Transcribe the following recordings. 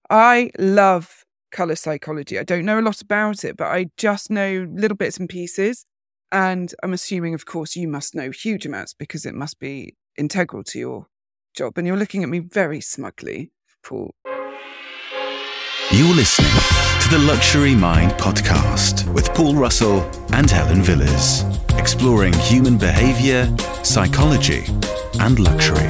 I love colour psychology. I don't know a lot about it, but I just know little bits and pieces. And I'm assuming, of course, you must know huge amounts because it must be integral to your job. And you're looking at me very smugly, Paul. You're listening to the Luxury Mind podcast with Paul Russell and Helen Villiers, exploring human behaviour, psychology, and luxury.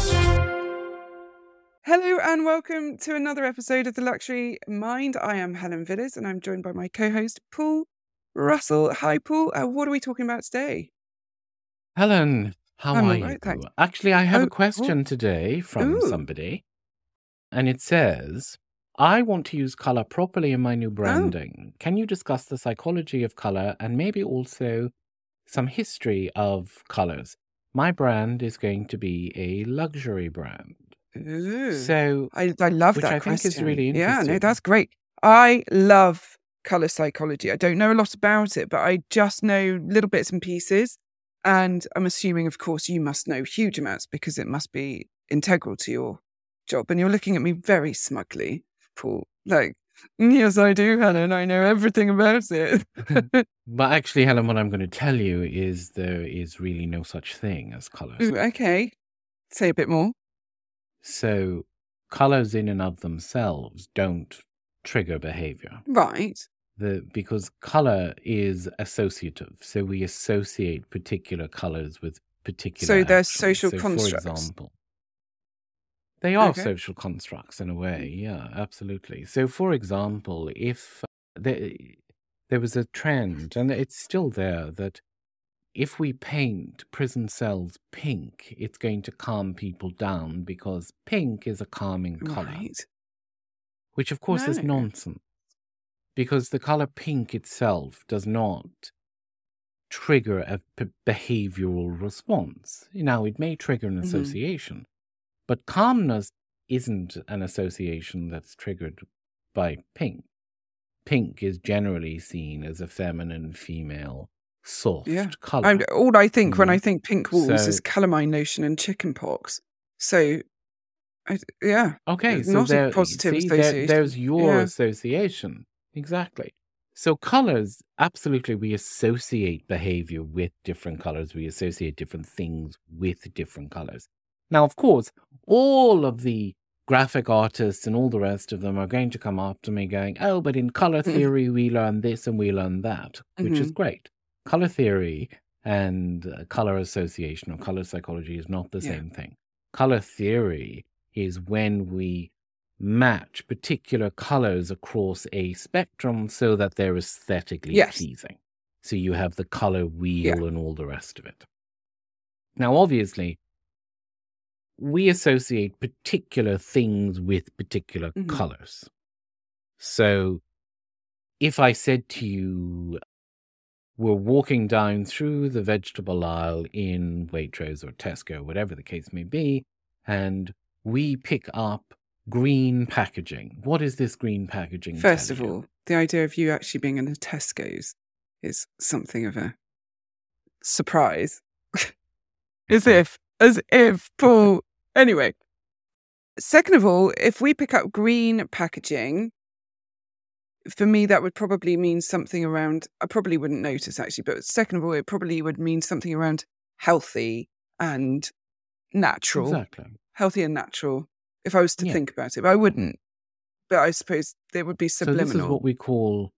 Hello and welcome to another episode of The Luxury Mind. I am Helen Villiers and I'm joined by my co-host, Paul Russell. Hi, Paul. What are we talking about today? Helen, how I'm are all you? right, thanks. Actually, I have Oh, a question cool. today from Ooh. somebody, and it says, I want to use color properly in my new branding. Can you discuss the psychology of color and maybe also some history of colors? My brand is going to be a luxury brand. Ooh. So, I love which that I question. think is really Yeah, interesting. no, that's great. I love colour psychology. I don't know a lot about it, but I just know little bits and pieces. And I'm assuming, of course, you must know huge amounts because it must be integral to your job. And you're looking at me very smugly, Paul. Like, yes, I do, Helen. I know everything about it. But actually, Helen, what I'm going to tell you is there is really no such thing as colors. Ooh, okay. Say a bit more. So colors in and of themselves don't trigger behavior. Right. Because color is associative. So we associate particular colors with particular So they're actions. social So constructs. for example, they are Okay. social constructs in a way. Yeah, absolutely. So for example, if there was a trend, and it's still there, that if we paint prison cells pink, it's going to calm people down because pink is a calming color, Right. which of course is No. nonsense, because the color pink itself does not trigger a behavioral response. Now, it may trigger an Mhm. association, but calmness isn't an association that's triggered by pink. Pink is generally seen as a feminine, female, soft Yeah. color. All I think when Mhm. I think pink walls is So, calamine lotion and chicken pox. So, yeah, okay, it's so not a there, positive see, association. there's your Yeah. association. Exactly. So colors, absolutely, we associate behavior with different colors. We associate different things with different colors. Now, of course, all of the graphic artists and all the rest of them are going to come after me going, oh, but in color theory, we learn this and we learn that, which is Mhm. great. Color theory and color association or color psychology is not the Yeah. same thing. Color theory is when we match particular colors across a spectrum so that they're aesthetically Yes. pleasing. So you have the color wheel Yeah. and all the rest of it. Now, obviously, we associate particular things with particular Mhm. colors. So if I said to you, we're walking down through the vegetable aisle in Waitrose or Tesco, whatever the case may be, and we pick up green packaging. What is this green packaging First tell of you? all, the idea of you actually being in a Tesco's is something of a surprise. As if, Paul. Anyway, second of all, if we pick up green packaging, for me, that would probably mean something around, I probably wouldn't notice actually, but second of all, it probably would mean something around healthy and natural. Exactly. Healthy and natural, if I was to Yeah. think about it. But I wouldn't. But I suppose there would be So subliminal. this is what we call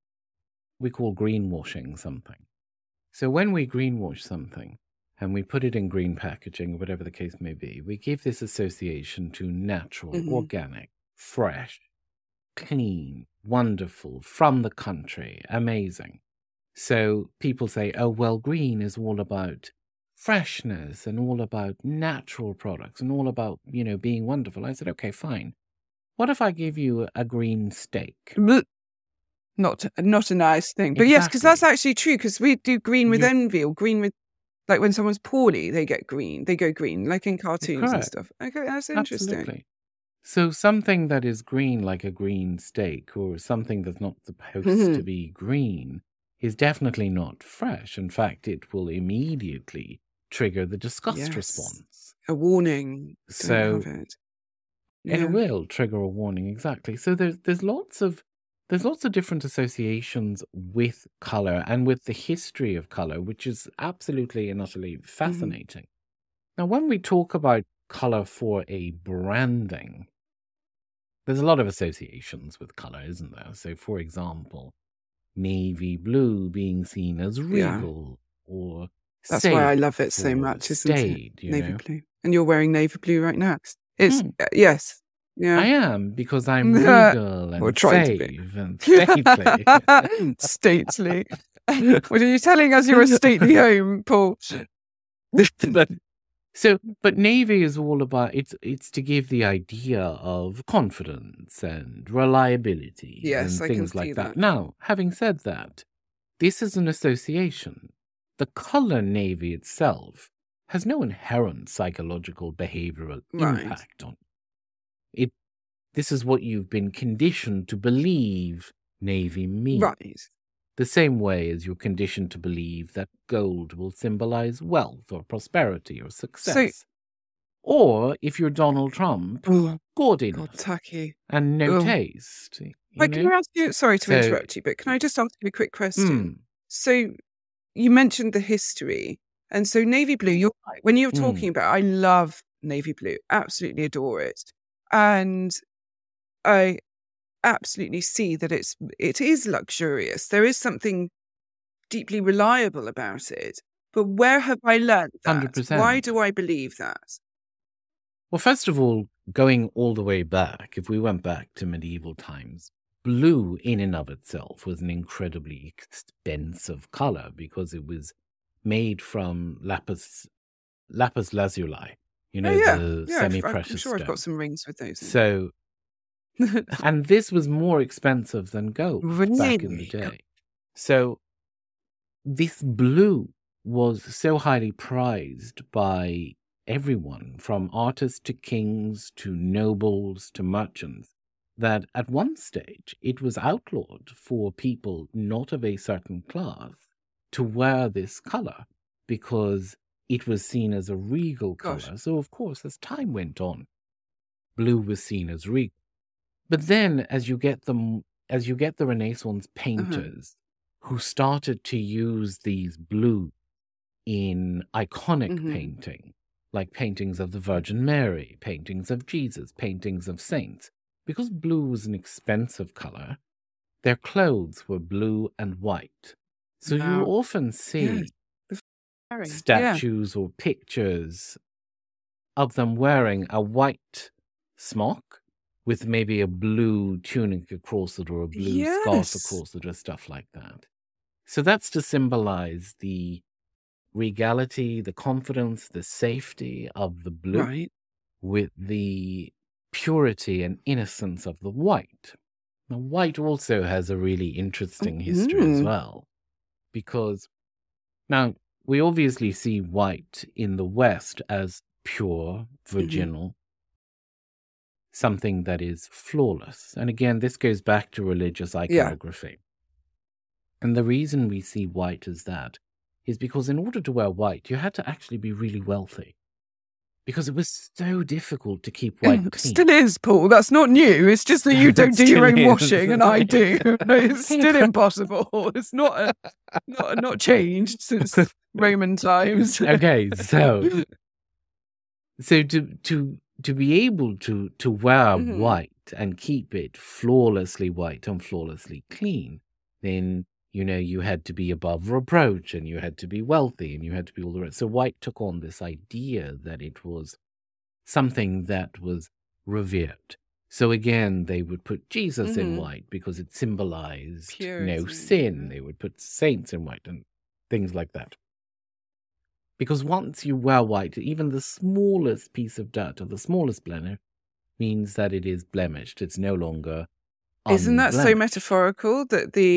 greenwashing something. So when we greenwash something and we put it in green packaging, whatever the case may be, we give this association to natural, Mhm. organic, fresh, clean, wonderful, from the country, amazing. So people say, oh, well, green is all about freshness and all about natural products and all about, being wonderful. I said, okay, fine. What if I give you a green steak? Blech. Not a nice thing. But yes, because that's Exactly. actually true, because we do green with You- envy, or green with, like when someone's poorly, they get green. They go green, like in cartoons and Correct. stuff. Okay, that's interesting. Absolutely. So something that is green, like a green steak, or something that's not supposed to be green, is definitely not fresh. In fact, it will immediately trigger the disgust Yes. response. A warning. So Don't have it. And Yeah. it will trigger a warning, exactly. So there's lots of different associations with color and with the history of color, which is absolutely and utterly fascinating. Now, when we talk about color for a branding, there's a lot of associations with color, isn't there? So, for example, navy blue being seen as Yeah. regal or That's why I safe love it so or much, isn't it? staid, Navy blue. And you're wearing navy blue right now. It's, Hmm. yes. I Yeah. am, because I'm regal Or and trying to be. safe and stately. Stately. What are you telling us? You're a stately home, Paul. But navy is all about, it's to give the idea of confidence and reliability Yes, and I can things see like that. that. Now, having said that, this is an association. The color navy itself has no inherent psychological behavioral Right. impact on it. This is what you've been conditioned to believe navy means. Right. The same way as you're conditioned to believe that gold will symbolize wealth or prosperity or success. Or if you're Donald Trump, Oh, gaudiness God, tacky. and no Ugh. taste. Wait, can I ask you, sorry to So- interrupt you, but can I just ask you a quick question? Hmm. So you mentioned the history. And so navy blue, you're right. When you're talking about, I love navy blue, absolutely adore it. And I absolutely see that it is luxurious. There is something deeply reliable about it. But where have I learned that? 100%. Why do I believe that? Well, first of all, going all the way back, if we went back to medieval times, blue in and of itself was an incredibly expensive color because it was made from lapis lazuli, the I'm semi-precious sure I've stone. got some rings with those. So, and this was more expensive than gold back in the Really? day. So this blue was so highly prized by everyone, from artists to kings to nobles to merchants, that at one stage it was outlawed for people not of a certain class to wear this color because it was seen as a regal color. Gosh. So, of course, as time went on, blue was seen as regal. But then, as you get the Renaissance painters who started to use these blue in iconic painting, like paintings of the Virgin Mary, paintings of Jesus, paintings of saints, because blue was an expensive color, their clothes were blue and white. So Wow. you often see Yeah. statues or pictures of them wearing a white smock with maybe a blue tunic across it or a blue scarf across it or stuff like that. So that's to symbolize the regality, the confidence, the safety of the blue Right. with the purity and innocence of the white. Now, white also has a really interesting history as well, because now we obviously see white in the West as pure, virginal, something that is flawless. And again, this goes back to religious iconography. And the reason we see white as that is because in order to wear white, you had to actually be really wealthy. Because it was so difficult to keep white clean. Still is, Paul. That's not new. It's just that you don't do your own washing and I do. No, it's still impossible. It's not changed since Roman times. Okay, so to be able to wear white and keep it flawlessly white and flawlessly clean, then you had to be above reproach and you had to be wealthy and you had to be all the rest. So white took on this idea that it was something that was revered. So again, they would put Jesus in white because it symbolized no sin. They would put saints in white and things like that. Because once you wear white, even the smallest piece of dirt or the smallest blemish means that it is blemished. It's no longer Isn't that so unblemished. metaphorical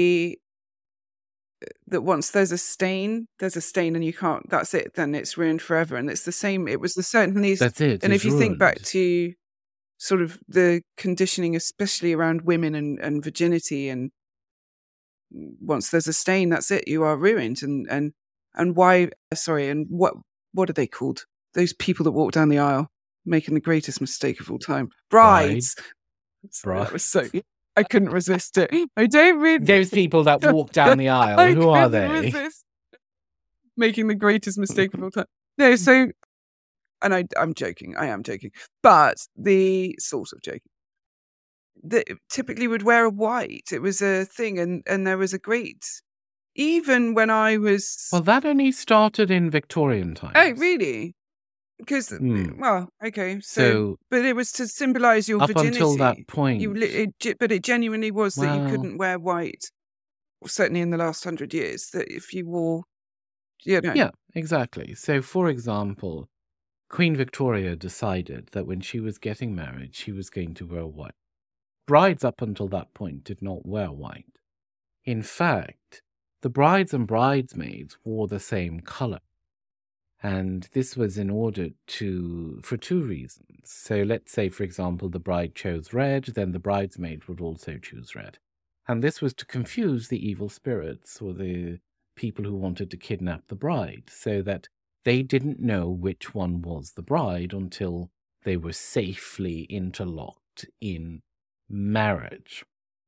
that once there's a stain and you can't, that's it, then it's ruined forever. And it's the same, it was the certainly. That's it. And it's if you think back ruined. to sort of the conditioning, especially around women and virginity, and once there's a stain, that's it, you are ruined. And why, sorry, and what are they called? Those people that walk down the aisle, making the greatest mistake of all time. Brides. Brides. Sorry, that was so. I couldn't resist it. I don't really. Those people that walk down the aisle, I who are couldn't they? resist making the greatest mistake of all time. No, so, and I'm joking. I am joking, but the sort of joking. That typically would wear a white. It was a thing, and there was a great. Even when I was. Well, that only started in Victorian times. Oh, really? Because, well, okay. So, but it was to symbolise your up virginity. Until that point. But it genuinely was that you Well- couldn't wear white, certainly in the last 100 years, that if you wore, you know. Yeah, exactly. So, for example, Queen Victoria decided that when she was getting married, she was going to wear white. Brides up until that point did not wear white. In fact, the brides and bridesmaids wore the same color. And this was in order for two reasons. So let's say, for example, the bride chose red, then the bridesmaid would also choose red. And this was to confuse the evil spirits or the people who wanted to kidnap the bride, so that they didn't know which one was the bride until they were safely interlocked in marriage.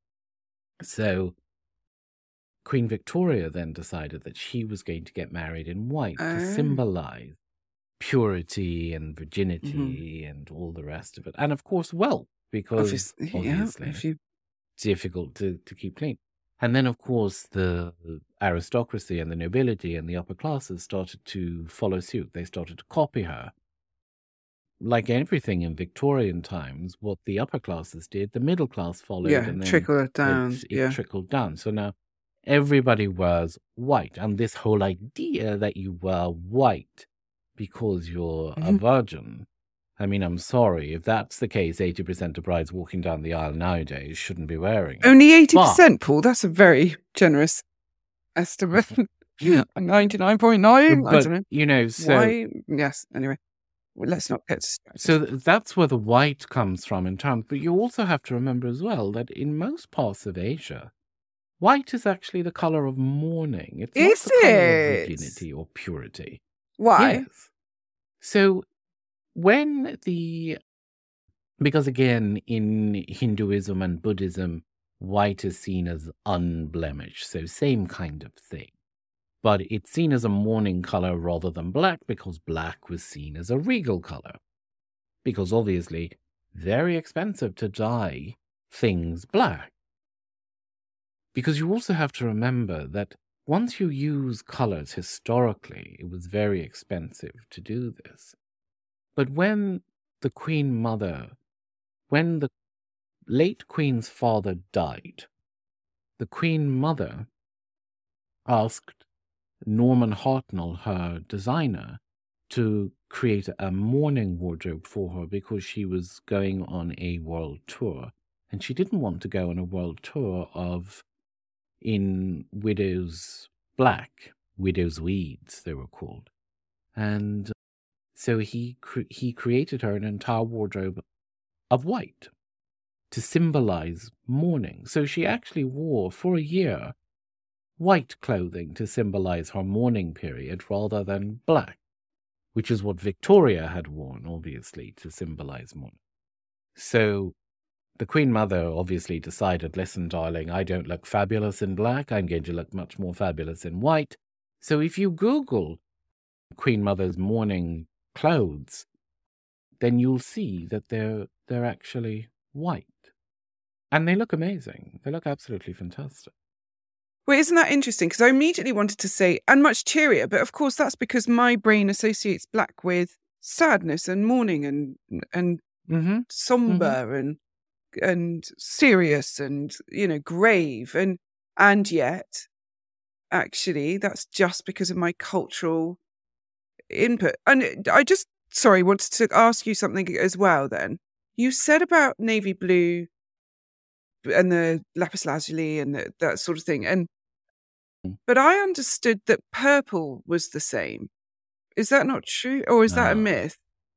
So Queen Victoria then decided that she was going to get married in white to symbolize purity and virginity and all the rest of it. And of course, wealth, because obviously difficult to keep clean. And then, of course, the aristocracy and the nobility and the upper classes started to follow suit. They started to copy her. Like everything in Victorian times, what the upper classes did, the middle class followed. Yeah, and then trickled down. It trickled down. So now everybody wears white. And this whole idea that you wear white because you're a virgin, I mean, I'm sorry. If that's the case, 80% of brides walking down the aisle nowadays shouldn't be wearing it. Only 80%, Paul? That's a very generous estimate. 99.9? I don't know. You know, so... Why? Yes, anyway. Well, let's not get distracted. So that's where the white comes from in terms. But you also have to remember as well that in most parts of Asia, white is actually the color of mourning. It's not the color of virginity or purity. Why? Yes. So because again, in Hinduism and Buddhism, white is seen as unblemished. So same kind of thing. But it's seen as a mourning color rather than black because black was seen as a regal color. Because obviously, very expensive to dye things black. Because you also have to remember that once you use colors historically, it was very expensive to do this. But when the late Queen's father died, the Queen Mother asked Norman Hartnell, her designer, to create a mourning wardrobe for her because she was going on a world tour. And she didn't want to go on a world tour in widow's black, widow's weeds, they were called. And so he created her an entire wardrobe of white to symbolize mourning. So she actually wore, for a year, white clothing to symbolize her mourning period rather than black, which is what Victoria had worn, obviously, to symbolize mourning. So the Queen Mother obviously decided, listen, darling, I don't look fabulous in black. I'm going to look much more fabulous in white. So if you Google Queen Mother's mourning clothes, then you'll see that they're actually white. And they look amazing. They look absolutely fantastic. Well, isn't that interesting? Because I immediately wanted to say, and much cheerier, but of course that's because my brain associates black with sadness and mourning and somber and serious and, grave. And yet, actually, that's just because of my cultural input. And I just, wanted to ask you something as well then. You said about navy blue and the lapis lazuli and that sort of thing. But I understood that purple was the same. Is that not true? Or is that a myth?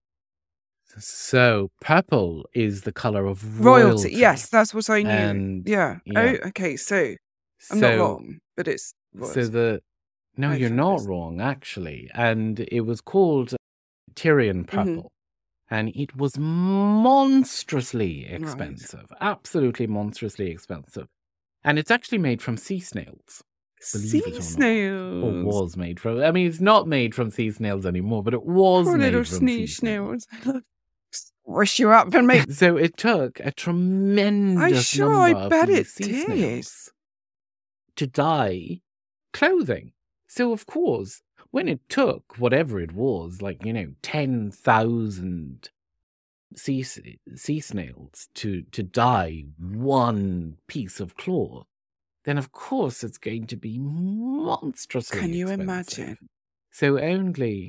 So purple is the color of royalty. Yes, that's what I knew. And, yeah. Oh, okay. So I'm not wrong, but it's royalty. You're not wrong, actually. And it was called Tyrian purple. and it was monstrously expensive, absolutely monstrously expensive. And it's actually made from sea snails. Believe it or not. snails. Or was made from. I mean, it's not made from sea snails anymore, but it was Poor made little from sea snails. Squish you up and make. So it took a tremendous number I of bet these it sea did. snails to dye clothing. So, of course, when it took whatever it was, like, 10,000 sea snails to dye one piece of cloth, then of course it's going to be monstrously Can you expensive. imagine? So only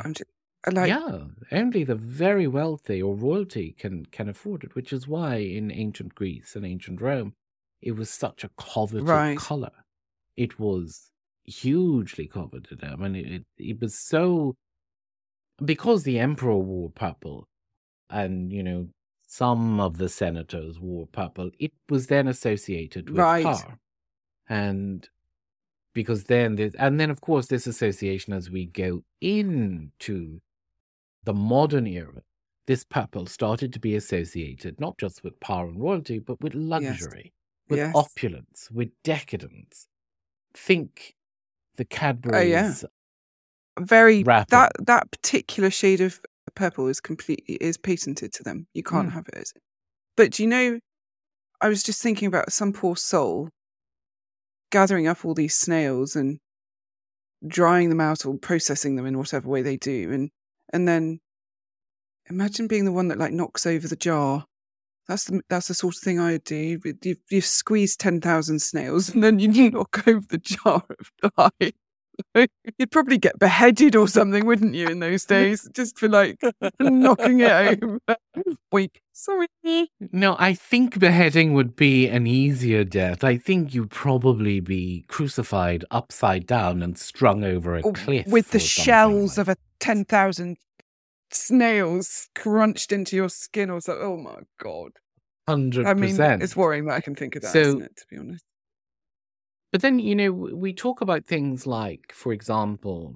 only the very wealthy or royalty can afford it, which is why in ancient Greece and ancient Rome it was such a coveted color. It was hugely coveted. I mean, it was so, because the emperor wore purple, and some of the senators wore purple, it was then associated with power. And because then of course this association, as we go into the modern era, this purple started to be associated not just with power and royalty, but with luxury, with opulence, with decadence. Think the Cadbury's wrapper. That particular shade of purple is patented to them. You can't have it. But I was just thinking about some poor soul gathering up all these snails and drying them out or processing them in whatever way they do, and then imagine being the one that knocks over the jar. That's the sort of thing I'd do. You've squeezed 10,000 snails and then you knock over the jar of dye. You'd probably get beheaded or something, wouldn't you, in those days? Just for knocking it over. Weak. Sorry. No, I think beheading would be an easier death. I think you'd probably be crucified upside down and strung over a cliff. With the shells of 10,000 snails crunched into your skin or something. Oh my God. 100%. I mean, it's worrying that I can think of that, isn't it, to be honest? But then, we talk about things like, for example,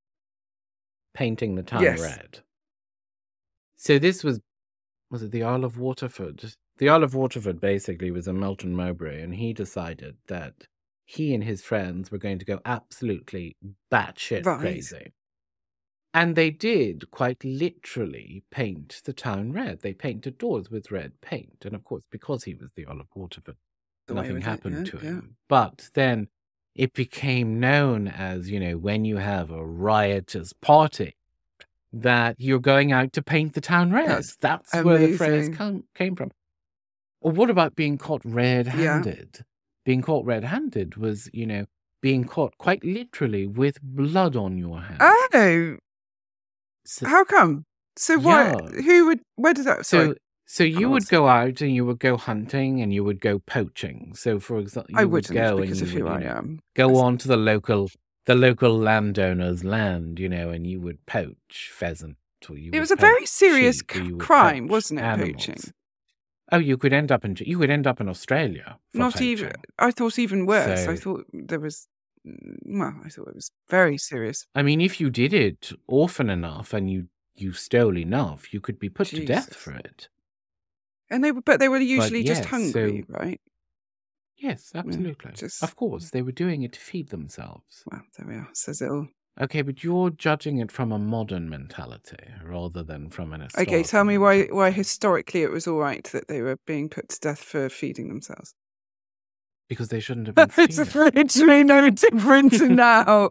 painting the town red. So this was it the Earl of Waterford? The Earl of Waterford basically was a Melton Mowbray, and he decided that he and his friends were going to go absolutely batshit crazy. And they did quite literally paint the town red. They painted doors with red paint. And of course, because he was the Earl of Waterford, nothing happened to him. But then it became known as, when you have a riotous party, that you're going out to paint the town red. That's where the phrase came from. Or what about being caught red-handed? Yeah. Being caught red-handed was, being caught quite literally with blood on your hands. Oh! So, how come? So why? Where does that? So you would go out and you would go hunting and you would go poaching. So for example, I wouldn't, because of who I am. Go on to the local landowner's land, and you would poach pheasant. It was a very serious crime, wasn't it? Animals. Poaching. Oh, you could end up in Australia. Not poaching. Even. I thought even worse. I thought there was. Well, I thought it was very serious. I mean, if you did it often enough and you stole enough, you could be put to death for it. And they were usually just hungry, right? Yes, absolutely. Of course, they were doing it to feed themselves. Well, there we are. Says it all. Okay, but you're judging it from a modern mentality rather than from an historical. Okay, tell me why historically it was all right that they were being put to death for feeding themselves. Because they shouldn't have been stealing. It's literally no different now.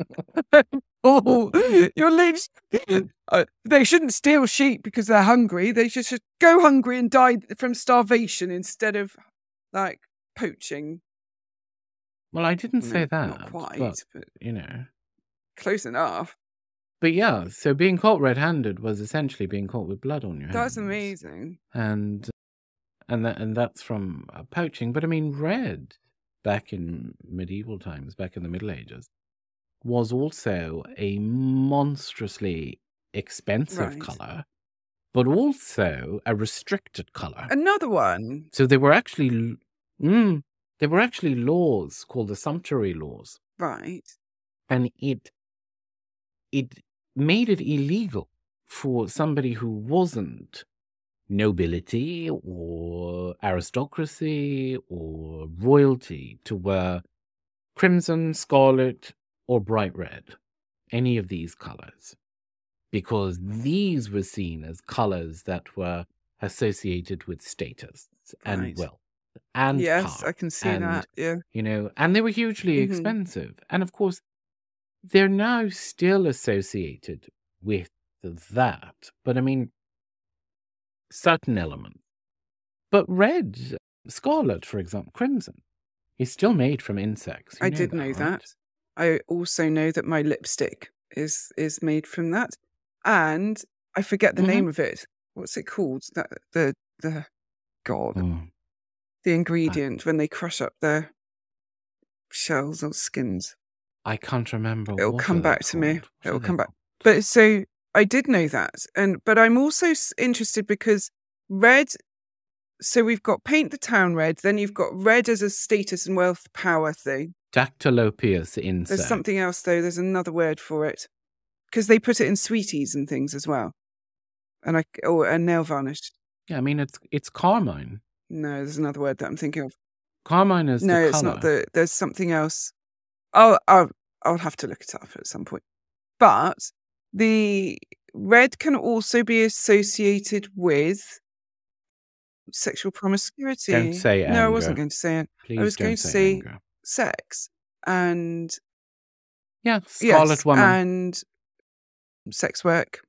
You're literally... they shouldn't steal sheep because they're hungry. They should go hungry and die from starvation instead of, poaching. Well, I didn't say that. Not quite, but close enough. But yeah, so being caught red-handed was essentially being caught with blood on your hands. That's amazing. And that's from poaching. But I mean, red, back in medieval times, back in the Middle Ages, was also a monstrously expensive colour, but also a restricted colour. Another one. So there were actually laws called the sumptuary laws. Right. And it made it illegal for somebody who wasn't nobility or aristocracy or royalty to wear crimson, scarlet, or bright red, any of these colors, because these were seen as colors that were associated with status and Right. wealth and Yes, power. I can see And, that. Yeah. you know, and they were hugely Mhm. expensive. And of course, they're now still associated with that. But I mean, certain elements. But red, scarlet, for example, crimson, is still made from insects. You I did know right? that. I also know that my lipstick is made from that. And I forget the Mhm. name of it. What's it called? That the God. Mm. The ingredient when they crush up their shells or skins. I can't remember. It'll what come are they back to me. called? What are It'll they come back. called? But so I did know that. But I'm also interested because red. So we've got paint the town red. Then you've got red as a status and wealth power thing. Dactylopius insect. There's something else though. There's another word for it because they put it in sweeties and things as well. And nail varnish. Yeah, I mean it's carmine. No, there's another word that I'm thinking of. Carmine is No, the it's color. not. There's something else. I'll have to look it up at some point. But the red can also be associated with sexual promiscuity. Don't say anger. No, I wasn't going to say it. Please I was don't going to say say anger. sex and Yeah, Scarlet yes, Woman, and sex work.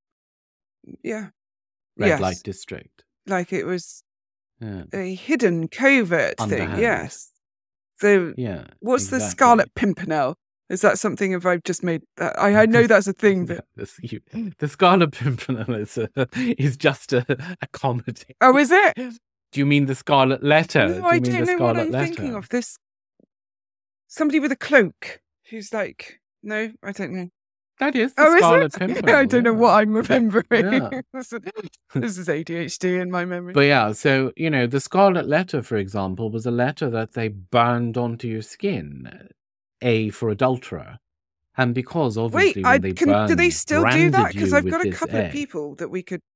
Yeah, Red yes. Light District. Like it was Yeah, a hidden, covert thing. Underhand. Yes. So yeah. what's the exactly. Scarlet Pimpernel? Is that something? If I've just made that, I know that's a thing. But The Scarlet Pimpernel is just a comedy. oh, is it? Do you mean the Scarlet Letter? No, Do you I mean don't the know what Scarlet I'm Letter? thinking of. This somebody with a cloak who's like, no, I don't know. That is the Oh, Scarlet is it? Pimpernel. I don't know yeah. what I'm remembering. Yeah. This is ADHD in my memory. But yeah, so, you know, the Scarlet Letter, for example, was a letter that they burned onto your skin, for adulterer. And because, obviously, when they burned, do they still do that? branded Because you I've with got a this couple of A. people that we could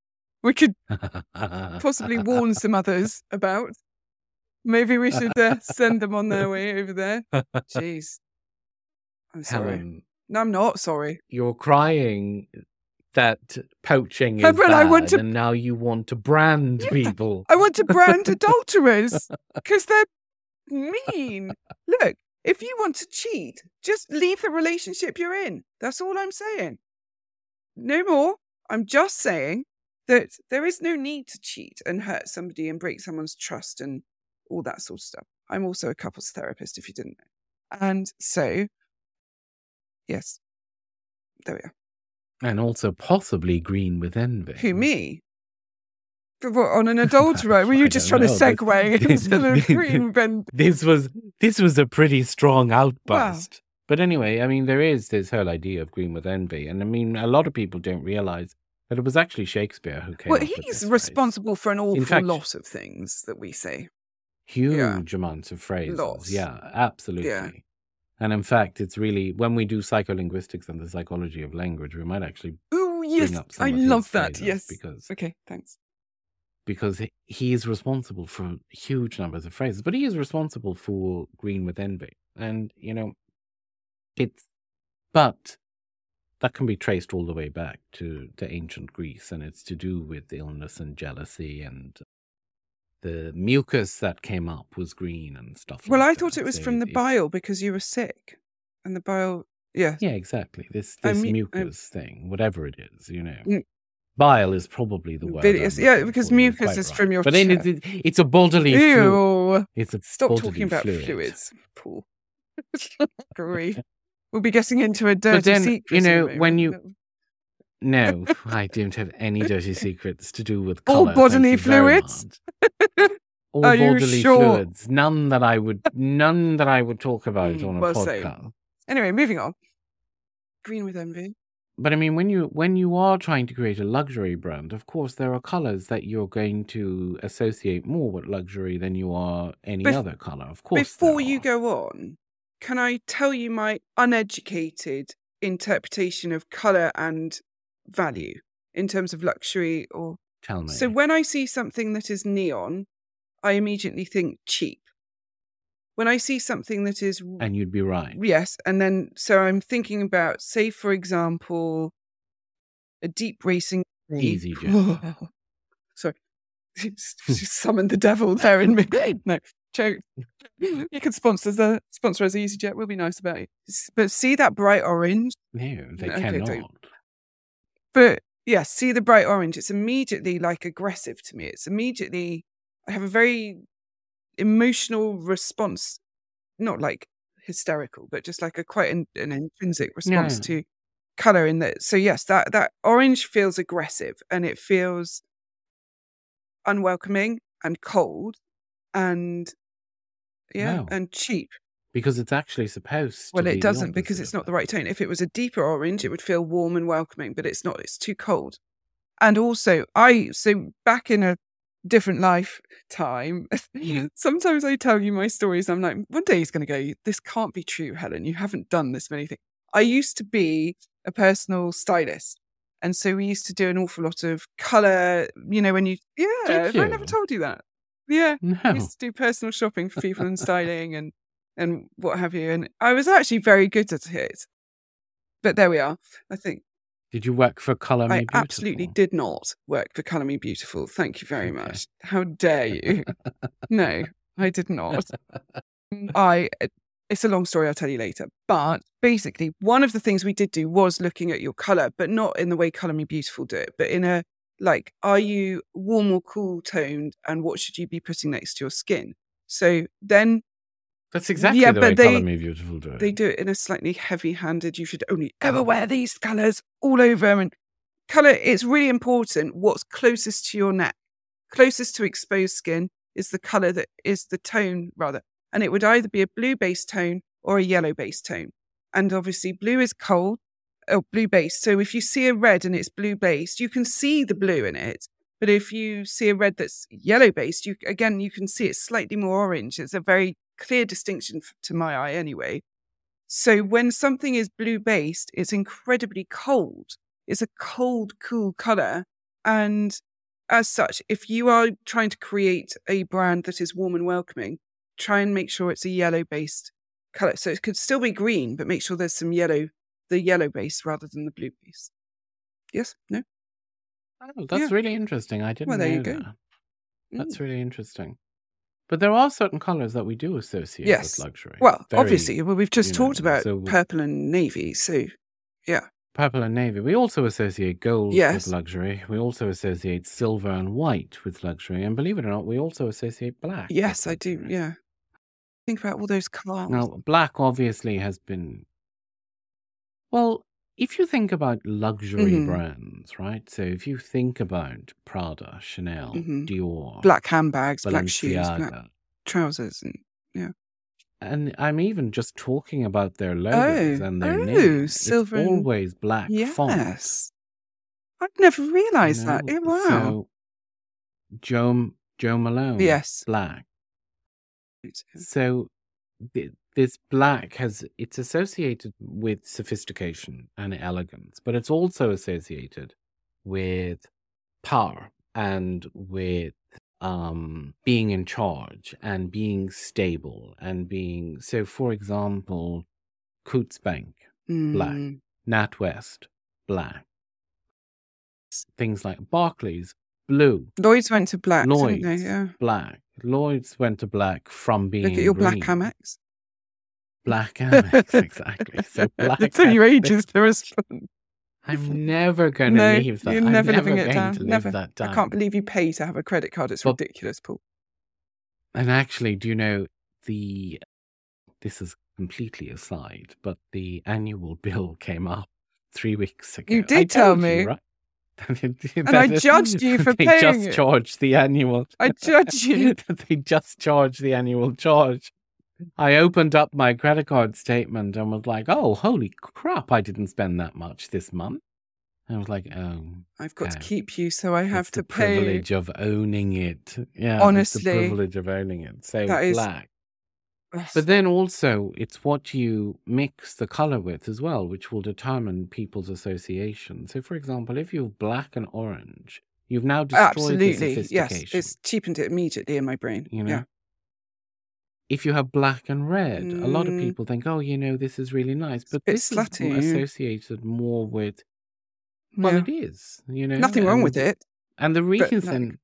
possibly warn some others about. Maybe we should send them on their way over there. Jeez. I'm sorry. Helen, No, I'm not sorry. you're crying that poaching is But bad, I want to- and now you want to brand people. I want to brand adulterers because they're mean. Look, if you want to cheat, just leave the relationship you're in. That's all I'm saying. No more. I'm just saying that there is no need to cheat and hurt somebody and break someone's trust and all that sort of stuff. I'm also a couples therapist, if you didn't know. And so, yes, there we are. And also possibly green with envy. Who, me? But what, on an adulterer? Were you I just don't trying to know. segue into the green bend? This was a pretty strong outburst. But anyway, I mean, there is this whole idea of green with envy. And I mean, a lot of people don't realize that it was actually Shakespeare who came Well, up with he's this responsible for an awful fact- lot of things that we say. phrase. Yeah. Huge amounts of phrases. Lots. Yeah, absolutely. Yeah. And in fact, it's really, when we do psycholinguistics and the psychology of language, we might actually Oh, yes. bring up some I of his love that. phrases Yes. because Okay, thanks. he is responsible for huge numbers of phrases, but he is responsible for green with envy. And, you know, but that can be traced all the way back to ancient Greece, and it's to do with illness and jealousy, and the mucus that came up was green and stuff Well, like I thought that. it was So from the it's- bile because you were sick. And the bile, yeah. Yeah, exactly. This mu- mucus thing, whatever it is, you know. Mm. Bile is probably the word. Bilious, I'm yeah, looking because for. You're mucus quite is right. from your But then chest. it's a bodily fluid. Ew. It's a Stop bodily talking about fluid. fluids, Paul. Grief. We'll be getting into a dirty But then, secret. you in a know, moment. when you- No, I don't have any dirty secrets to do with All colour. bodily thank you very fluids? much. All Are you bodily sure? fluids. None that I would talk about on a well, same. podcast. Anyway, moving on. Green with envy. But I mean, when you are trying to create a luxury brand, of course, there are colours that you're going to associate more with luxury than you are any other colour. Of course. Before there you are. go on, can I tell you my uneducated interpretation of colour and value in terms of luxury or... Tell me. So when I see something that is neon, I immediately think cheap. When I see something that is... And you'd be right. Yes. And then, so I'm thinking about, say, for example, a deep racing... EasyJet. Sorry. Just summoned the devil there in me. No, joke. You could sponsor us EasyJet. We'll be nice about it. But see that bright orange? No, they Okay, cannot. don't. But yeah, see the bright orange. It's immediately like aggressive to me. It's immediately, I have a very emotional response, not like hysterical, but just like a quite an intrinsic response to color in that. So yes, that orange feels aggressive and it feels unwelcoming and cold and and cheap. Because it's actually supposed to Well, be it the doesn't because opposite it's of not the that. right tone. If it was a deeper orange, it would feel warm and welcoming, but it's not. It's too cold. And also, so back in a different lifetime, sometimes I tell you my stories. I'm like, one day he's going to go, this can't be true, Helen. You haven't done this many things. I used to be a personal stylist. And so we used to do an awful lot of colour, when you... Yeah, Did I never you? told you that. Yeah, No. we used to do personal shopping for people and styling and what have you. And I was actually very good at it. But there we are, I think. Did you work for Colour Me I Beautiful? absolutely did not work for Colour Me Beautiful. Thank you very Okay. much. How dare you? No, I did not. It's a long story, I'll tell you later. But basically, one of the things we did do was looking at your colour, but not in the way Colour Me Beautiful do it, but in a, like, are you warm or cool toned and what should you be putting next to your skin? So then... That's exactly the way Colour Me Beautiful do it. They do it in a slightly heavy-handed, you should only ever wear these colours all over. And colour, it's really important what's closest to your neck. Closest to exposed skin is the colour that is the tone, rather. And it would either be a blue-based tone or a yellow-based tone. And obviously blue is cold, or blue-based. So if you see a red and it's blue-based, you can see the blue in it. But if you see a red that's yellow-based, you can see it's slightly more orange. It's a very clear distinction to my eye anyway. So when something is blue-based, it's incredibly cold. It's a cold, cool colour. And as such, if you are trying to create a brand that is warm and welcoming, try and make sure it's a yellow-based colour. So it could still be green, but make sure there's some yellow, the yellow base rather than the blue base. Yes? No? Oh, that's really interesting. I didn't know Well, there you go. that. That's really interesting. But there are certain colours that we do associate with luxury. Well, obviously, we've just talked about so purple and navy. So, yeah. Purple and navy. We also associate gold with luxury. We also associate silver and white with luxury. And believe it or not, we also associate black. Yes, I do. Yeah. Think about all those cars. Now, black obviously has been... Well, if you think about luxury brands, right? So if you think about Prada, Chanel, Dior... Black handbags, Balenciaga, black shoes, black trousers. And And I'm even just talking about their logos and their names. Silver. It's always black font. Yes. I've never realised that. Yeah, wow. So, Joe Malone. Yes. Black. So, this black it's associated with sophistication and elegance, but it's also associated with power and with being in charge and being stable and being... So, for example, Coutts Bank, black. NatWest, black. Things like Barclays, blue. Lloyd's went to black, Lloyd's, didn't they? Yeah. black. Lloyd's went to black from being Look at your green. black Amex. Black Amex, exactly. So black. It took you ages to respond. I'm never going to leave that. You're never living it down. Never. That down. I can't believe you pay to have a credit card. It's ridiculous, Paul. And actually, do you know this is completely aside, but the annual bill came up 3 weeks ago. You did tell me. You, right? And I judged you for paying They just it. charged the annual. I judged you. They just charged the annual charge. I opened up my credit card statement and was like, oh, holy crap, I didn't spend that much this month. I was like, oh. I've got to keep you, so I have to pay. The privilege of owning it. Yeah, honestly, it's the privilege of owning it. So that is black. But then also, it's what you mix the color with as well, which will determine people's association. So, for example, if you have black and orange, you've now destroyed the Absolutely. Yes. sophistication. It's cheapened it immediately in my brain. You know, Yeah. if you have black and red, a lot of Mm, people think, oh, this is really nice. it's a But bit this is slutty. associated more with, well, Yeah. it is, Nothing wrong with it. And the But reason,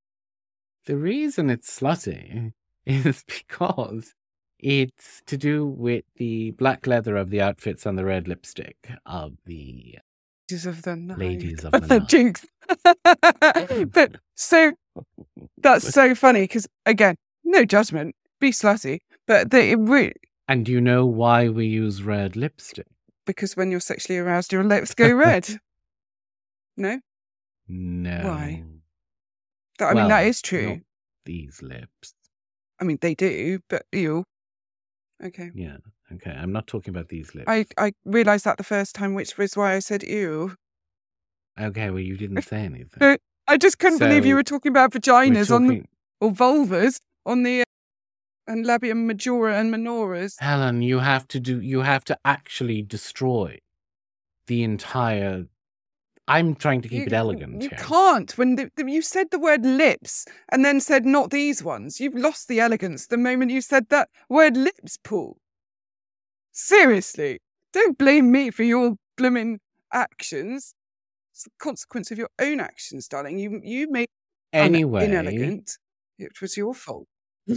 it's slutty is because it's to do with the black leather of the outfits and the red lipstick of the ladies of the night. ladies of the night. Jinx. But so that's so funny because, again, no judgment, be slutty. But And do you know why we use red lipstick? because when you're sexually aroused, your lips go red. No? No. Why? I mean, that is true. Not these lips. I mean, they do, but ew. Okay. Yeah. Okay. I'm not talking about these lips. I realised that the first time, which was why I said ew. Okay. Well, you didn't say anything. I just couldn't believe you So, were talking about We're vaginas talking, or vulvas on the and labium majora and minoras. Helen, you have to actually destroy the entire. I'm trying to keep it elegant You here. can't. When you said the word lips and then said not these ones, you've lost the elegance the moment you said that word lips, Paul. Seriously, don't blame me for your blooming actions. It's the consequence of your own actions, darling. You made Anyway, inelegant. It was your fault.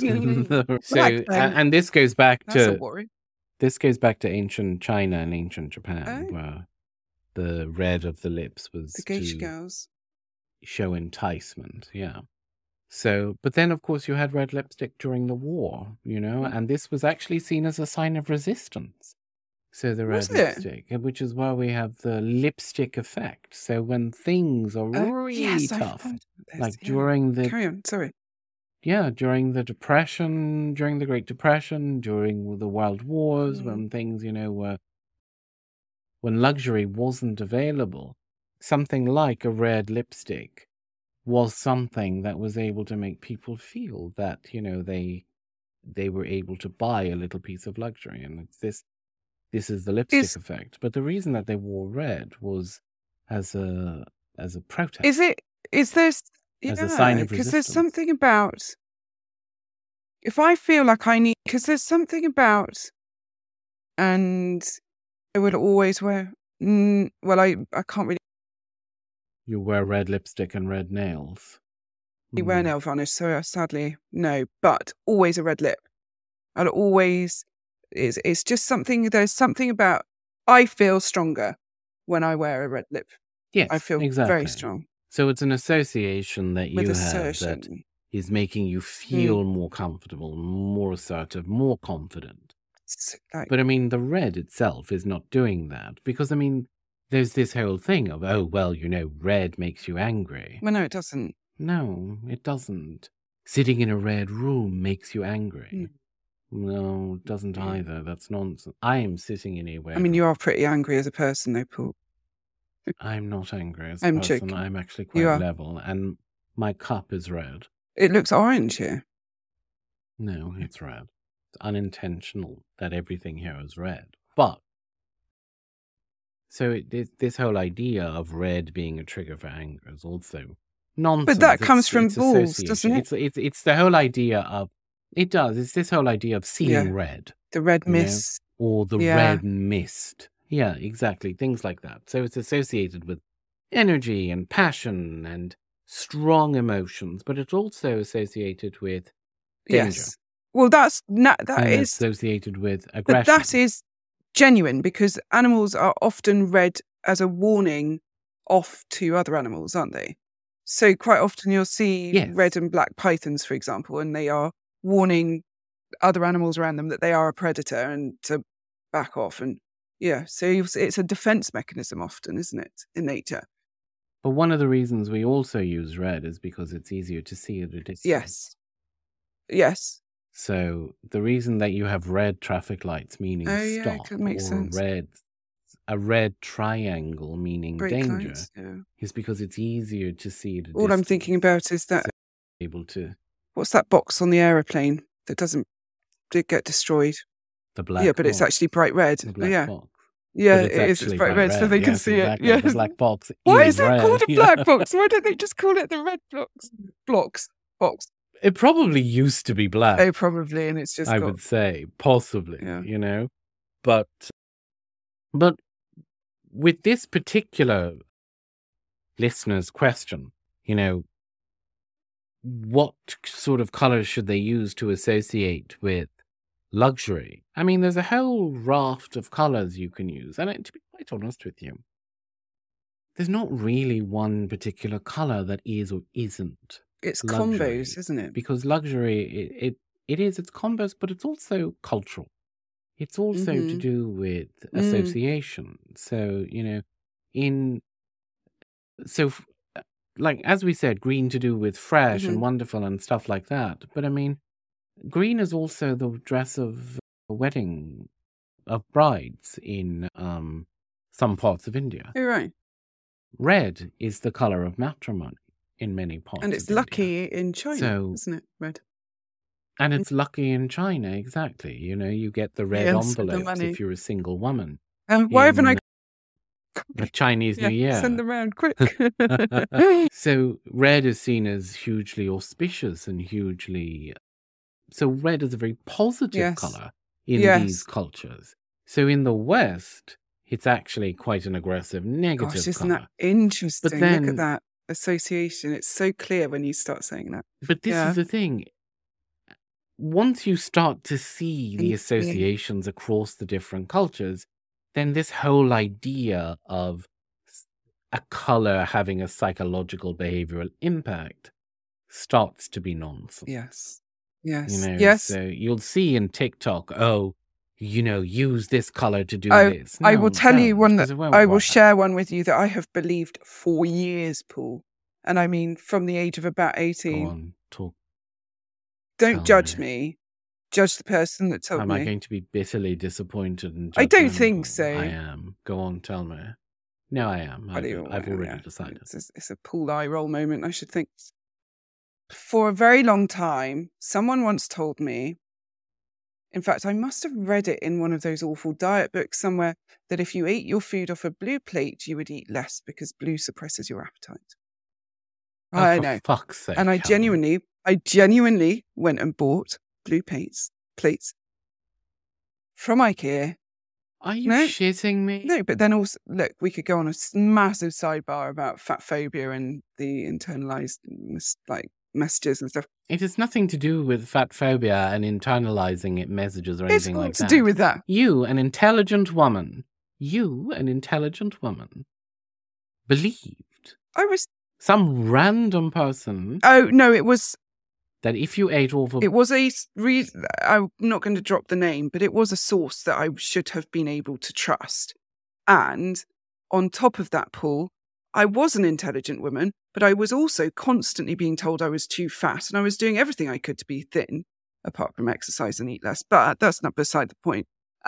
and this goes back That's a to worry. ancient China and ancient Japan, Oh. where the red of the lips was The geisha to girls. show enticement. Yeah. So, but then of course you had red lipstick during the war, and this was actually seen as a sign of resistance. So the red Was it? lipstick, which is why we have the lipstick effect. So when things are really Yes, I've tough, heard of this, like yeah. during the Carry on. Sorry. during the Depression, during the Great Depression, during the World Wars, when things, when luxury wasn't available, something like a red lipstick was something that was able to make people feel that, they were able to buy a little piece of luxury. And it's this is the lipstick effect. But the reason that they wore red was as a protest. Is this as a sign of because resistance. there's something about if I feel like I need because there's something about and I would always wear well I can't really You wear red lipstick and red nails. wear nail varnish, so sadly no, but always a red lip. I'll always it's just something. There's something about I feel stronger when I wear a red lip. Yes, I feel exactly. very strong So it's an association that with you assertion. have that is making you feel more comfortable, more assertive, more confident. But I mean, the red itself is not doing that because, I mean, there's this whole thing of, oh, well, red makes you angry. Well, no, it doesn't. No, it doesn't. Sitting in a red room makes you angry. No, it doesn't either. That's nonsense. I am sitting in a red I mean, you are pretty angry as a person, though, Paul. I'm not angry as a I'm person. joking. I'm actually You quite are. level, and my cup is red. It looks orange here. No, it's red. It's unintentional that everything here is red. But, so this whole idea of red being a trigger for anger is also nonsense. But that comes from it's balls, association. doesn't it? It's the whole idea of, it does, it's this whole idea of seeing red. The red you know, mist. or the Yeah. red mist. Yeah, exactly. Things like that. So it's associated with energy and passion and strong emotions, but it's also associated with danger. Yes. Well, that and is it's associated with but aggression. that is genuine because animals are often read as a warning off to other animals, aren't they? So quite often you'll see Yes. red and black pythons, for example, and they are warning other animals around them that they are a predator and to back off. And yeah, so it's a defense mechanism often, isn't it, in nature? But one of the reasons we also use red is because it's easier to see at a distance. Yes. Yes. So the reason that you have red traffic lights meaning Oh, yeah, it stop, could make or sense. a red triangle meaning Brake danger, lights, yeah. is because it's easier to see at a All I'm distance. thinking about is that Able to. what's that box on the aeroplane that doesn't did get destroyed. The black Yeah, but it's box. actually bright red. The black yeah. box. Yeah, But it is. It's actually bright red, so they can Yes, see exactly. it. Yeah. The black box Why is is it red. called a Yeah. black box? Why don't they just call it the red blocks? Box. It probably used to be black. Oh, probably, and it's just I got... would say, possibly, Yeah. you know. But with this particular listener's question, you know, what sort of colors should they use to associate with luxury? I mean, there's a whole raft of colors you can use. And to be quite honest with you, there's not really one particular color that is or isn't It's luxury. combos, isn't it? Because luxury, it's combos, but it's also cultural. It's also to Mhm. do with association. So, you know, like, as we said, green to do with fresh and Mhm. wonderful and stuff like that. But I mean, green is also the dress of a wedding of brides in some parts of India. You're right. Red is the color of matrimony in many parts And of it's India. lucky in China, So- isn't it? Red. And it's lucky in China, exactly. You know, you get the red Yes, with the envelopes money. if you're a single woman. And why haven't I... The Chinese New Year. Send them around quick. So red is seen as hugely auspicious and hugely... So red is a very positive Yes. color in Yes. these cultures. So in the West, it's actually quite an aggressive negative Gosh, isn't color. that interesting? Look then- at that association. It's so clear when you start saying that. But this Yeah. is the thing. Once you start to see the Yeah. associations across the different cultures, then this whole idea of a color having a psychological behavioral impact starts to be nonsense. Yes. Yes. You know, yes. so you'll see in TikTok, you know, use this color to do Oh, this. I No, will tell you don't, one 'cause that it won't I will work. share one with you that I have believed for years, Paul. And I mean, from the age of about Go 18. on, talk. Don't tell judge me. me. Judge the person that told Am me. I going to be bitterly disappointed and I don't think judgmental? so. I am. Go on, tell me. No, I am. I do, I've well, already yeah. decided. It's a Paul eye roll moment, I should think. For a very long time, someone once told me, in fact, I must have read it in one of those awful diet books somewhere, that if you ate your food off a blue plate, you would eat less because blue suppresses your appetite. Oh, I for know. fuck's sake, And I Helen. genuinely went and bought blue plates from IKEA. Are you No. shitting me? No, but then also, look, we could go on a massive sidebar about fat phobia and the internalized messages and stuff. It has nothing to do with fat phobia and internalizing it messages or It's anything all like to that. do with that. You, an intelligent woman, believed I was... some random person Oh, no, it was that if you ate all of a reason. I'm not going to drop the name, but it was a source that I should have been able to trust. And on top of that, Paul, I was an intelligent woman, but I was also constantly being told I was too fat, and I was doing everything I could to be thin, apart from exercise and eat less. But that's not beside the point.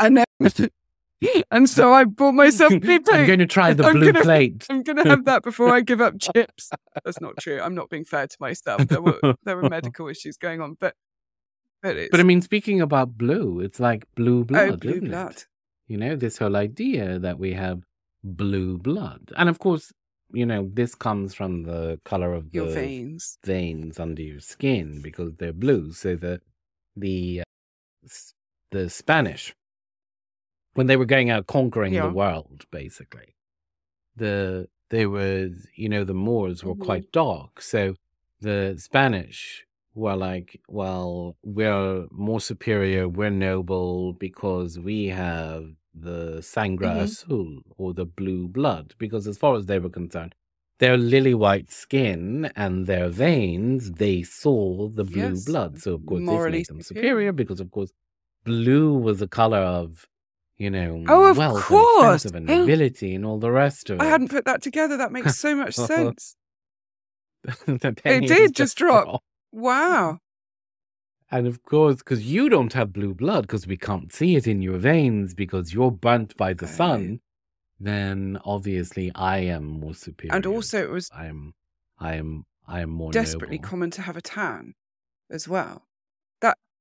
And so I bought myself blue I'm plate. going to try the I'm blue gonna- plate. I'm going to have that before I give up chips. That's not true. I'm not being fair to myself. There were medical issues going on, but it's... But I mean, speaking about blue, it's like blue blood, blue isn't blood. it? You know, this whole idea that we have blue blood. And of course, you know, this comes from the color of Your the veins. under your skin because they're blue. So the Spanish, when they were going out conquering Yeah. the world, basically, the Moors were Mhm. quite dark. So the Spanish were like, well, we're more superior, we're noble because we have the sangre Mhm. azul, or the blue blood, because as far as they were concerned, their lily white skin and their veins, they saw the blue Yes. blood. So of course Morally this made them superior. superior because of course blue was the color of, you know, Oh, of wealth course. and expensive and nobility and all the rest of it. I hadn't put that together. That makes so much sense. The penny did has just drop. Wow. And of course, because you don't have blue blood, because we can't see it in your veins, because you're burnt by the Okay. sun, then obviously I am more superior. And also, it was I am more desperately noble. common to have a tan as well.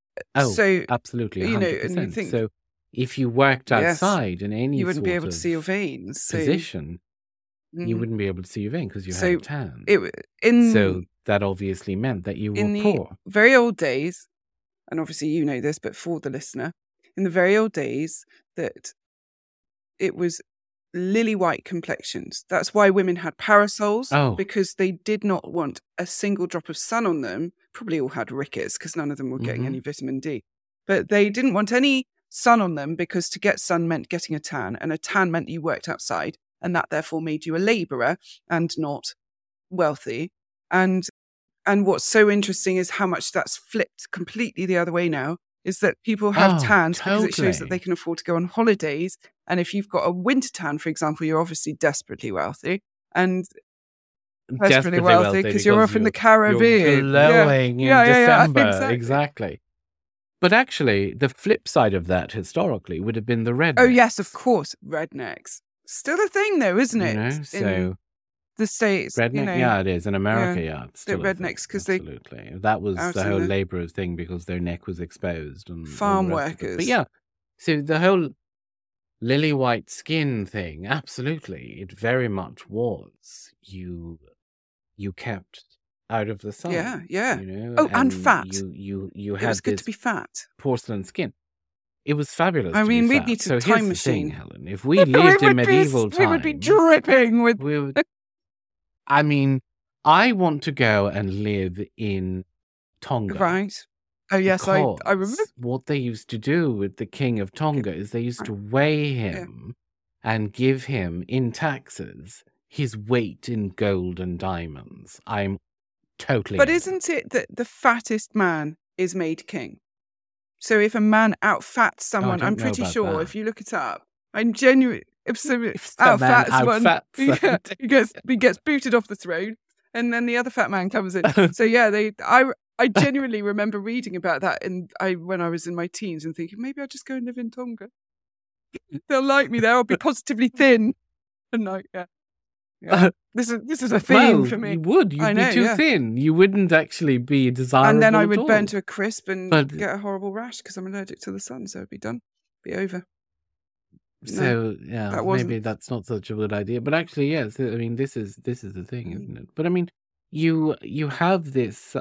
Oh, So, absolutely, and you 100%. think, So if you worked yes, outside in any you wouldn't be sort able to see your of veins. So, position, you mhm. wouldn't be able to see your vein because you had a So tan. it w- in So that obviously meant that you were in the poor. very old days, and obviously you know this, but for the listener, in the very old days, that it was lily white complexions. That's why women had parasols, Oh, because they did not want a single drop of sun on them. Probably all had rickets because none of them were getting any vitamin D. But they didn't want any sun on them because to get sun meant getting a tan, and a tan meant you worked outside, and that therefore made you a labourer and not wealthy. And what's so interesting is how much that's flipped completely the other way now, is that people have oh, tans because it shows that they totally. can afford to go on holidays. And if you've got a winter tan, for example, you're obviously desperately wealthy. And desperately Desperately wealthy wealthy because you're because off in the you're Caribbean. Yeah. glowing in Yeah, December. exactly. Exactly. But actually, the flip side of that historically would have been the Oh, yes, of rednecks. course. Rednecks. Still a thing though, isn't You it? know, In so the States, redneck, yeah, it is. In America, yeah, it's the still a thing. rednecks, because they Absolutely. That was out the in whole the labourers thing because their neck was exposed and all the farm rest of it. But workers. yeah, so the whole lily white skin thing, absolutely, it very much was. You kept out of the sun. Yeah, yeah. You know, Oh, and and fat. you It had was good to this be fat. porcelain skin. It was fabulous I to mean, be we'd fat. need So a here's time the thing, machine. Helen. If we lived in medieval We would be times, dripping with. we would. I mean, I want to go and live in Tonga Right. Oh, yes, I remember. because what they used to do with the king of Tonga is they used to weigh him and give him in taxes his weight in gold and diamonds. I'm totally. But in it. isn't it that the fattest man is made king? So if a man outfats someone, don't I'm know pretty about sure that. if you look it up, I'm genuine. If that man outfats one, outfats he gets booted off the throne, and then the other fat man comes in. So yeah, I genuinely remember reading about that, when I was in my teens and thinking maybe I'll just go and live in Tonga. They'll like me there. I'll be positively thin. And like, yeah. This is a theme for me. You would. You'd be too thin. You wouldn't actually be desirable. And then I would at burn all. to a crisp and get a horrible rash because I'm allergic to the sun. So it'd be done. Be over. So yeah, maybe that's not such a good idea. But actually, yes. I mean, this is the thing, isn't it? But I mean, you have this.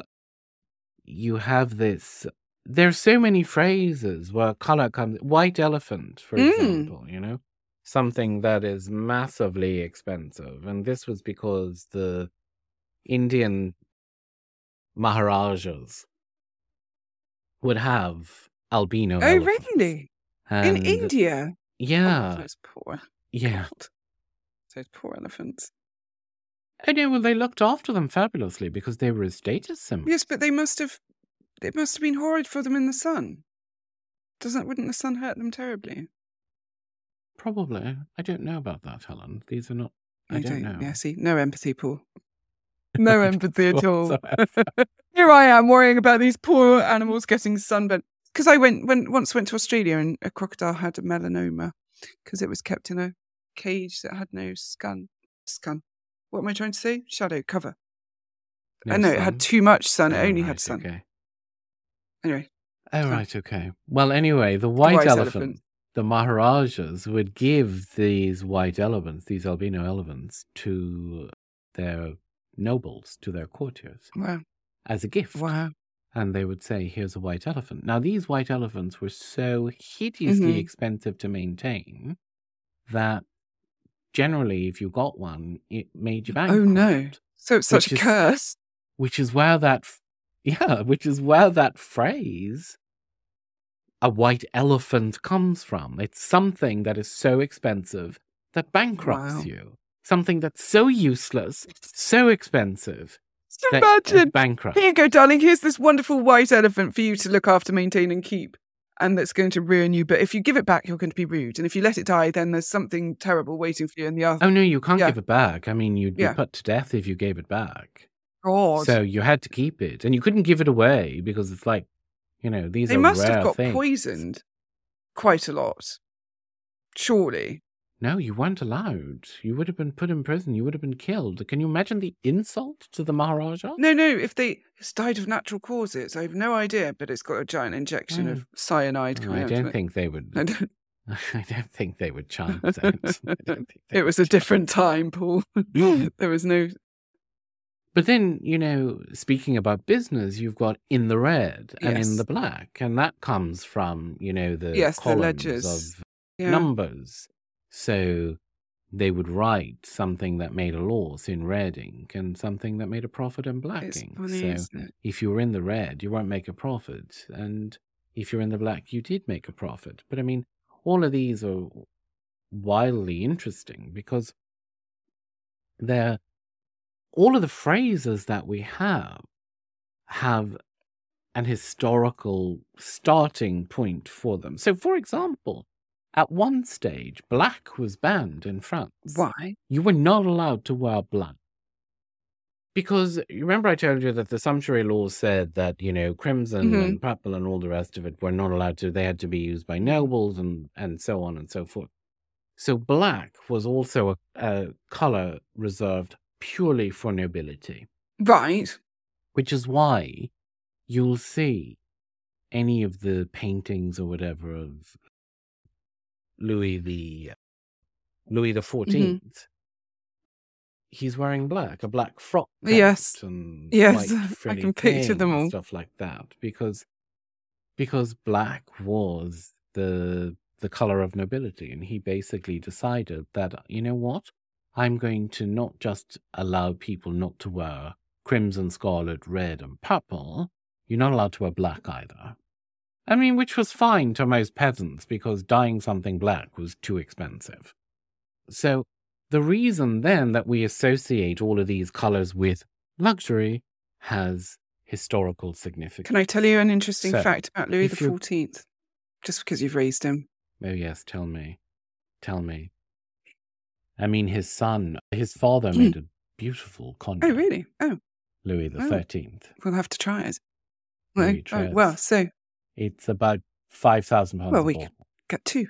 There's so many phrases where color comes. White elephant, for example. You know, something that is massively expensive, and this was because the Indian Maharajas would have albino elephants. Oh, really? In India? Yeah. Oh, those poor. Yeah. God. Those poor elephants. Oh, no, well, they looked after them fabulously because they were a status symbol. Yes, but it must have been horrid for them in the sun. Wouldn't the sun hurt them terribly? Probably. I don't know about that, Helen. These are not, I don't know. Yeah, see, no empathy, Paul. No empathy at all. Here I am worrying about these poor animals getting sunburnt. Because I once went to Australia and a crocodile had a melanoma because it was kept in a cage that had no scun. What am I trying to say? Shadow cover. No it had too much sun. It only right, had sun. Okay. Anyway. Oh, right, okay. Well, anyway, the white elephant, the Maharajas would give these white elephants, these albino elephants, to their nobles, to their courtiers. Wow. As a gift. Wow. And they would say, here's a white elephant. Now, these white elephants were so hideously expensive to maintain that generally, if you got one, it made you bankrupt. Oh, no. So it's such a curse. Which is where that phrase, a white elephant, comes from. It's something that is so expensive that bankrupts you. Something that's so useless, so expensive. Imagine. Bankrupt. Here you go, darling. Here's this wonderful white elephant for you to look after, maintain, and keep. And that's going to ruin you. But if you give it back, you're going to be rude. And if you let it die, then there's something terrible waiting for you in the other. Oh, no, you can't give it back. I mean, you'd be put to death if you gave it back. God. So you had to keep it. And you couldn't give it away because it's like, these are rare things. They must have got poisoned quite a lot. Surely. No, you weren't allowed. You would have been put in prison. You would have been killed. Can you imagine the insult to the Maharaja? No, if it's died of natural causes, I have no idea, but it's got a giant injection of cyanide coming out of it. I don't think they would. I don't think they would chant that. It was a different time, Paul. There was no. But then, speaking about business, you've got in the red and in the black, and that comes from, the columns the ledgers of numbers. So they would write something that made a loss in red ink and something that made a profit in black ink. Funny, so if you were in the red, you won't make a profit. And if you're in the black, you did make a profit. But I mean, all of these are wildly interesting because all of the phrases that we have an historical starting point for them. So, for example, at one stage, black was banned in France. Why? You were not allowed to wear black. Because, you remember I told you that the sumptuary laws said that, crimson and purple and all the rest of it were not allowed to, they had to be used by nobles and so on and so forth. So black was also a colour reserved purely for nobility. Right. Which is why you'll see any of the paintings or whatever of Louis the 14th. He's wearing black, a black frock. Yes. And yes. White I can picture them all. Stuff like that. Because black was the color of nobility. And he basically decided that, you know what? I'm going to not just allow people not to wear crimson, scarlet, red, and purple. You're not allowed to wear black either. I mean, which was fine to most peasants because dyeing something black was too expensive. So the reason then that we associate all of these colors with luxury has historical significance. Can I tell you an interesting fact about Louis XIV? Just because you've raised him. Oh, yes, tell me. I mean, his father made a beautiful cognac. Oh, really? Oh. Louis XIII. We'll have to try it. Well, so... It's about £5,000 Well, we could get two.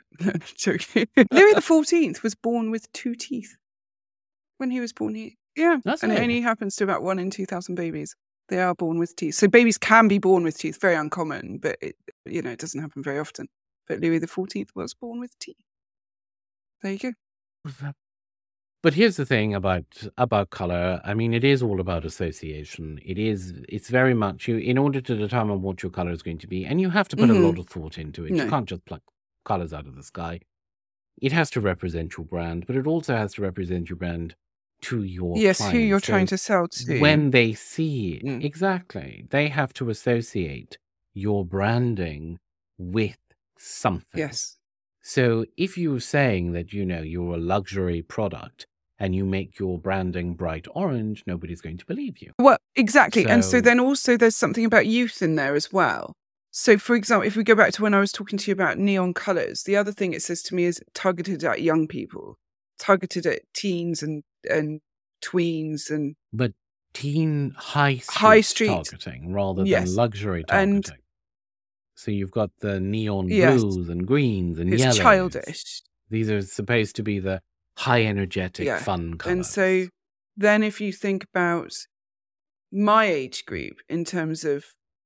Louis XIV was born with 2 teeth. When he was born, it only happens to about 1 in 2,000 babies. They are born with teeth. So babies can be born with teeth, very uncommon, but it doesn't happen very often. But Louis XIV was born with teeth. There you go. But here's the thing about color. I mean, it is all about association. It's very much in order to determine what your color is going to be, and you have to put a lot of thought into it. No. You can't just pluck colors out of the sky. It has to represent your brand, but it also has to represent your brand to your clients. Who you're trying to sell to. When they see it, exactly, they have to associate your branding with something. Yes. So if you're saying that, you're a luxury product and you make your branding bright orange, nobody's going to believe you. Well, exactly. And so then also there's something about youth in there as well. So, for example, if we go back to when I was talking to you about neon colours, the other thing it says to me is targeted at young people, targeted at teens and tweens. But teen high street targeting rather than luxury targeting. So you've got the neon blues and greens and yellows. It's childish. These are supposed to be the high energetic, fun colours. And so then if you think about my age group in terms of...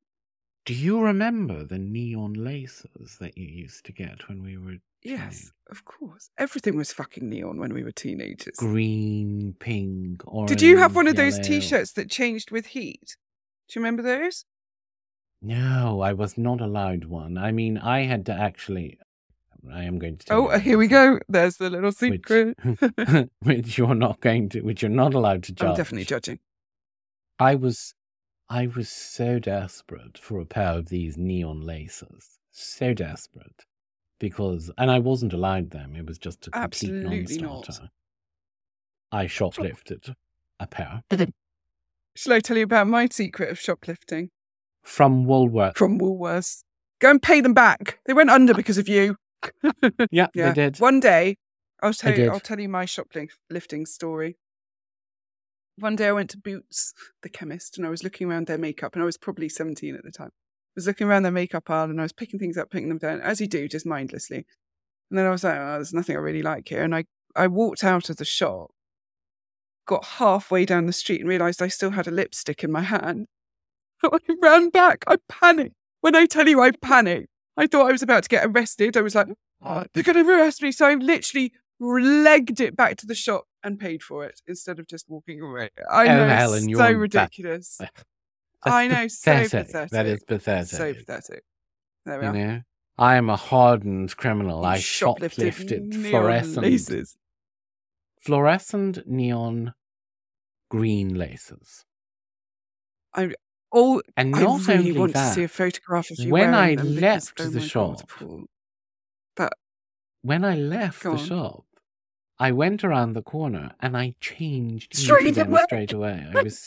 Do you remember the neon laces that you used to get when we were... Yes, of course. Everything was fucking neon when we were teenagers. Green, pink, orange, Did you have one of those T-shirts that changed with heat? Do you remember those? No, I was not allowed one. I mean, I had to actually... I am going to tell you. Oh, here we go. There's the little secret. Which you're not allowed to judge. I'm definitely judging. I was so desperate for a pair of these neon laces. So desperate. And I wasn't allowed them. It was just a complete non-starter. I shoplifted a pair. Shall I tell you about my secret of shoplifting? From Woolworths. From Woolworths. Go and pay them back. They went under because of you. Yeah, they did. One day, I'll tell you my shoplifting story. One day I went to Boots, the chemist, and I was looking around their makeup, and I was probably 17 at the time. I was looking around their makeup aisle, and I was picking things up, picking them down, as you do, just mindlessly. And then I was like, oh, there's nothing I really like here. And I walked out of the shop, got halfway down the street and realised I still had a lipstick in my hand. I ran back. I panicked. When I tell you I panicked, I thought I was about to get arrested. I was like, oh, they're going to arrest me. So I literally legged it back to the shop and paid for it instead of just walking away. I know, Helen, it's so ridiculous. I know, pathetic. so pathetic. That is pathetic. So pathetic. There we You are. know, I am a hardened criminal. You I shoplifted shoplifted laces. fluorescent neon green laces. And And I not really only want that, to see a photograph of you when wearing I them because, left oh the my shop, God, Paul. But when I left Go the on. shop, I went around the corner and I changed Straight into them away. straight away. I was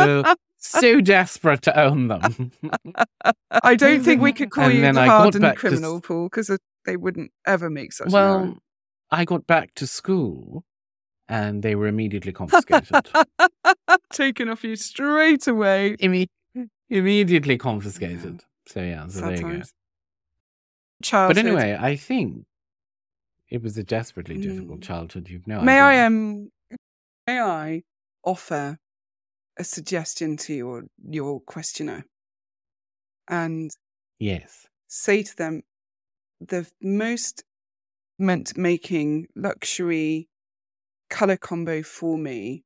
so desperate to own them. I don't think we could call And you then the I got hardened back to criminal, Paul, because they wouldn't ever make such an Well, I got back to school and they were immediately confiscated. error. Taken off you straight away. Immediately confiscated. So yeah, so Sad there you go. times. But Childhood. anyway, I think it was a desperately difficult childhood. You've no May idea. may I offer a suggestion to your questioner and Yes. say to them the most meant making luxury color combo for me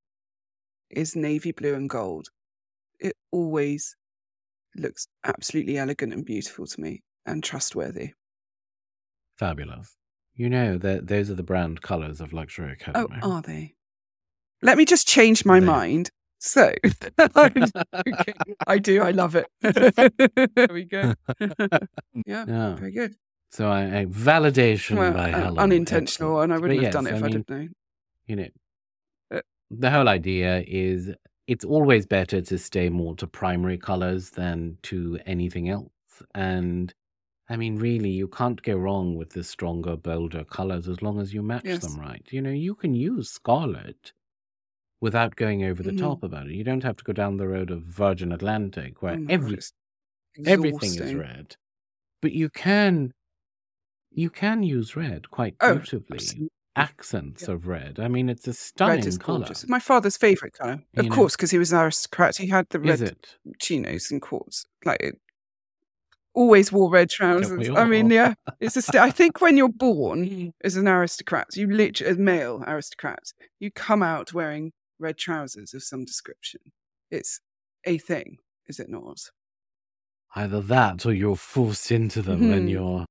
is navy blue and gold. It always looks absolutely elegant and beautiful to me and trustworthy. Fabulous. You know that those are the brand colours of Luxury Oh, Academy. are they? Let me just change my They- mind. So, okay, I do. I love it. There we go. Yeah, Yeah. very good. So I validation Well, by Helen. unintentional, Excellent. and I But wouldn't have yes, done it if I mean, didn't know. You know, Uh, the whole idea is it's always better to stay more to primary colours than to anything else. And I mean, really, you can't go wrong with the stronger, bolder colours as long as you match Yes. them right. You know, you can use scarlet without going over the Mhm. top about it. You don't have to go down the road of Virgin Atlantic where Oh my God, it's everything is exhausting. red. But you can use red quite Oh, beautifully. absolutely. Accents Yeah. of red. I mean, it's a Red stunning is colour. gorgeous. My father's favourite colour. Of You know? course, because he was an aristocrat. He had the Is red it? chinos and coats. Always wore red trousers. we I mean, all? yeah. It's I think when you're born as an aristocrat, you literally, as male aristocrat, you come out wearing red trousers of some description. It's a thing, is it not? Either that or you're forced into them when Mhm. you're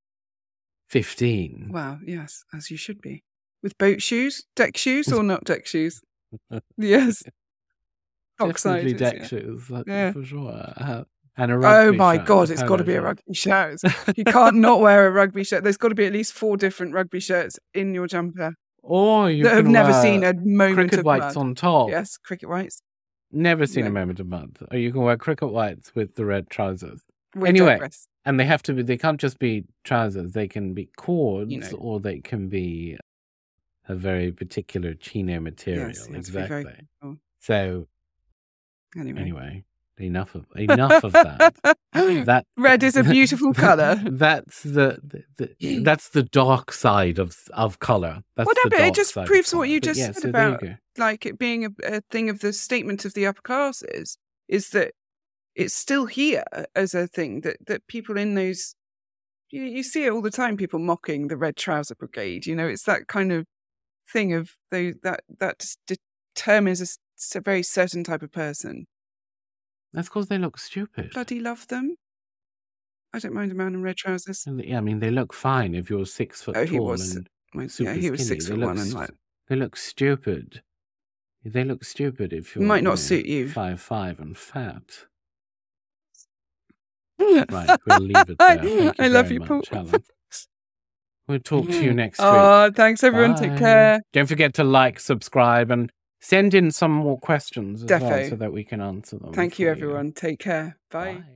15. Well, yes, as you should be. With boat shoes, deck shoes, or not deck shoes? Yes. Definitely Docksiders, deck yeah. shoes, that's Yeah. for sure. And a Oh rugby my shirt, God, a it's got polo to be a shirt. rugby shirt. You can't not wear a rugby shirt. There's got to be at least 4 different rugby shirts in your jumper Or you that have can never wear seen a moment cricket of whites mud. on top. Yes, cricket whites. Never seen a No. moment of mud. Or you can wear cricket whites with the red trousers. We Anyway, digress. and they can't just be trousers. They can be cords, You know. or they can be a very particular chino material. Yes, it has to be very Exactly. cool. So Anyway. enough of that. That Red is a beautiful colour. That's that's the dark side of color. That's Well, no, the but it dark just side of proves what colour. you But just yeah, said so there you about go. like it being a thing of the statement of the upper classes is that it's still here as a thing that people in those you see it all the time, people mocking the red trouser brigade. You know, it's that kind of thing of that just determines a very certain type of person. That's because they look stupid. Bloody love them. I don't mind a man in red trousers. Yeah, I mean, they look fine if you're 6 foot Oh, he tall was. and Well, super yeah, he was skinny. 6'1" and like They look stupid. They look stupid if you're might not suit you. 5'5" and fat. Right, we'll leave it there. Thank you I love very you, Paul. much, Helen. We'll talk to you next week. Oh, thanks everyone. Take Bye. care. Don't forget to like, subscribe, and send in some more questions as well Defo. so that we can answer them. Thank you, for everyone. Take care. Bye. Bye.